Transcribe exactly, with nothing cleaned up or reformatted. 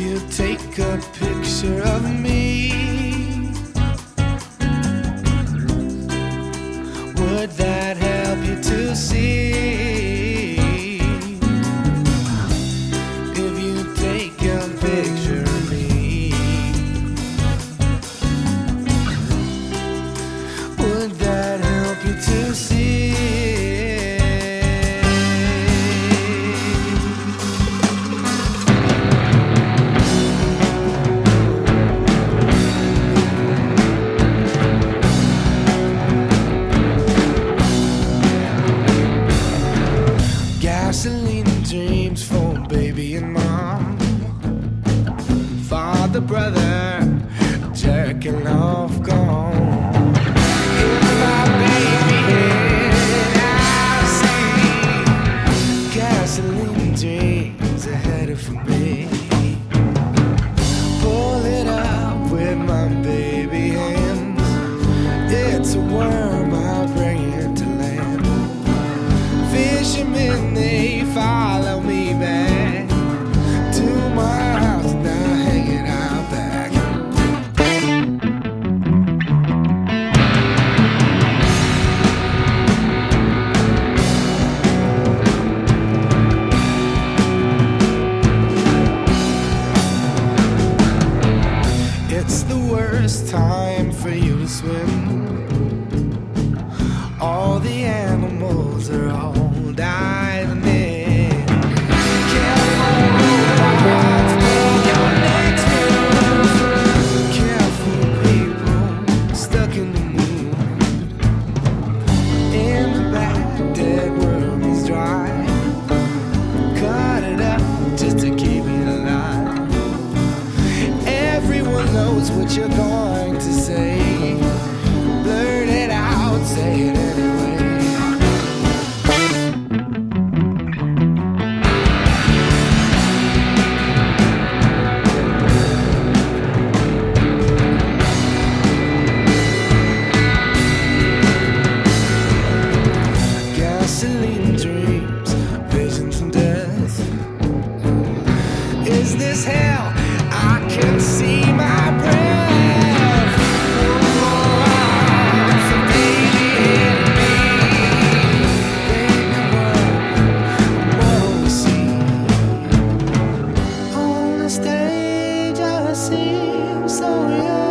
you take a picture of me, would that help you to see? If you take a picture of me, would that help you to see? Gasoline dreams for baby and mom, father, brother, jerking off gone. In my baby head I see gasoline dreams ahead for me. Pull it up with my baby hands. It's a worm, I'll bring it to land. Fishermen, they follow me back to my house, now hanging out back. It's the worst time for you to swim. All the animals are all diving in. Careful, robots, make your next move. Careful, people stuck in the moon. In the back, dead worm is dry. Cut it up just to keep it alive. Everyone knows what you're going to say. Blurt it out, say it anyway. Gasoline dreams, visions from death. Is this hell? I can see my breath. Oh, for baby and me. Baby, what, what we see on the stage, I seem so young.